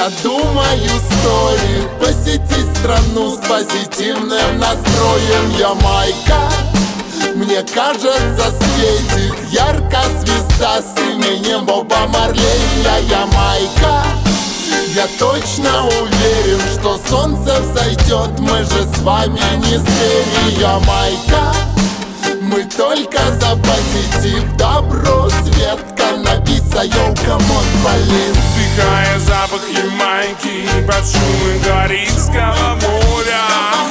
Я думаю, стоит посетить страну с позитивным настроем. Ямайка, мне кажется, светит ярко звезда с именем Боба Марлей. Ямайка, я точно уверен, что солнце взойдет, мы же с вами не звери. Ямайка, мы только за позитив, добро, свет, каннабис, йоу, камон, полин. Вдыхая запах Ямайки под шумы Карибского моря.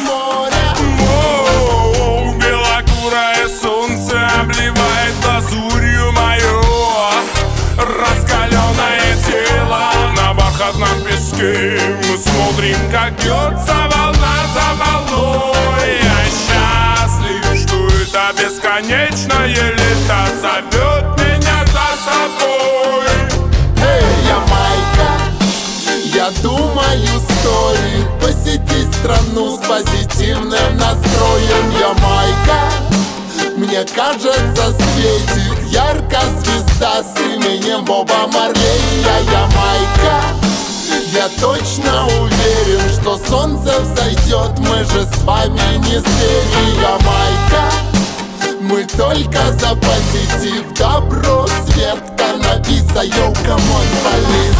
Белокурое солнце обливает лазурью мое раскаленное тело. На бархатном песке мы смотрим, как бьется волна за волной. Я счастлив, что это бесконечное лето зовет меня за собой. Эй, Ямайка, я думаю, стоит посетить страну с позитивным настроем. Ямайка, мне кажется, светит ярко звезда с именем Боба Марлей. Ямайка, я точно уверен, что солнце взойдет, мы же с вами не звери. Ямайка, мы только за позитив, добро, свет, каннабис, йоу, камон, полин.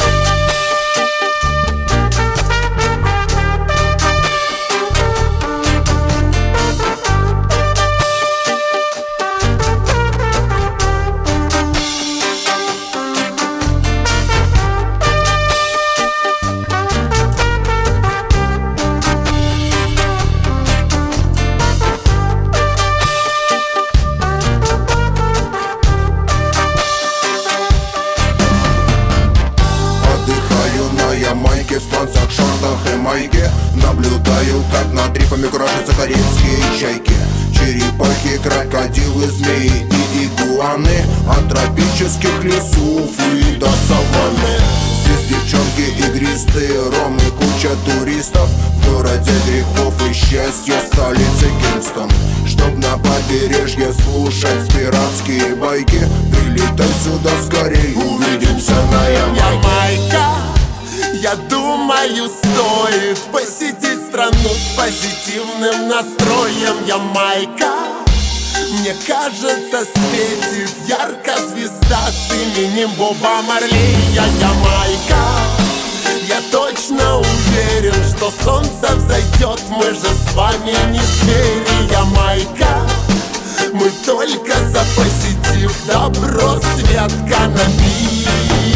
В сланцах, шортах и майке наблюдаю, как над рифами крошатся карибские чайки. Черепахи, крокодилы, змеи и игуаны, от тропических лесов и до саванны. Здесь девчонки игристые, ром и куча туристов. В городе грехов и счастья, столице Кингстон. Чтоб на побережье слушать пиратские байки, прилетай сюда скорей, увидимся на Ямайке. Я думаю, стоит посетить страну с позитивным настроем. Ямайка, мне кажется, светит ярко звезда с именем Боба Марлей. Ямайка, я точно уверен, что солнце взойдет, мы же с вами не звери. Ямайка, мы только за позитив, добро, свет, каннабис.